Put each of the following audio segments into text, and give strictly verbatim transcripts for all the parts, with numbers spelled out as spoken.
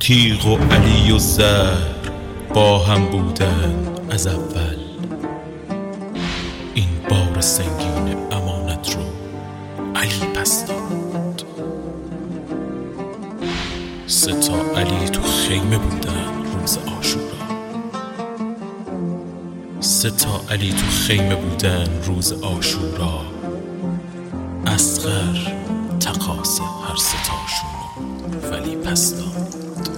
تیغ و علی و زهر با هم بودن از اول. این بار سنگین امانت رو علی پس داد. سه تا علی تو خیمه بودن روز عاشورا. سه تا علی تو خیمه بودن روز عاشورا. اصغر تقاص هر سه تاشونو ولی پس داد.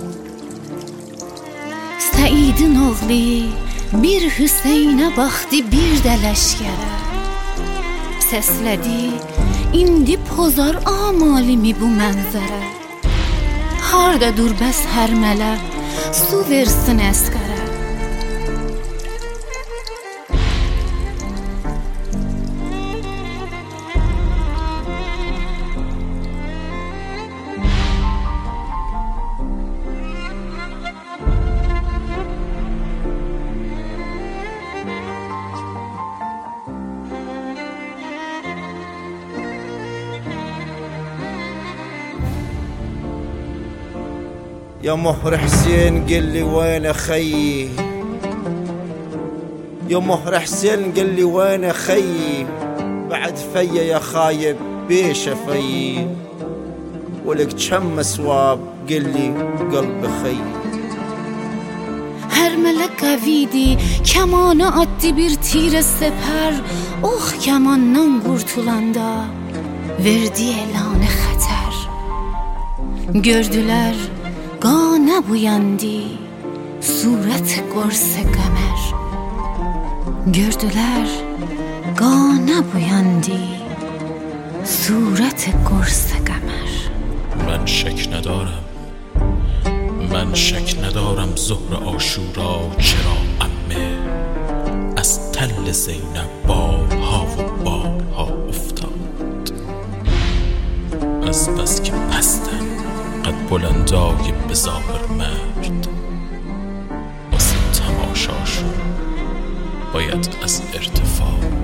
Səidin oğlu bir Hüseynə baxdı, bir də ləşkərə. Səslədi, indi pozar amalimi bu mənzərə. Harda dur bəs hər mələ, su versin əsqərə. يا مهر حسين قل لي وين اخيي، يا مهر حسين قل لي وين اخيي، بعد فيا يا خايب بيش افيي، ولك كم مسواب قل لي قلب خيي. Hər mələk qəvidi, kəmanı atdı bir tirə səpər. Ox kəmandan qurtulanda verdi elanı xətər. Gördülər qanə buyandı surət qorsə qəmər. Gördülər qanə buyandı surət qorsə qəmər. من شک ندارم من شک ندارم ظهر عاشورا چرا عمه از تل زینب بارها و بارها افتاد. از بس که پستن قد بلندای به ظاهر مرد، واسه تماشاشون باید از ارتفاع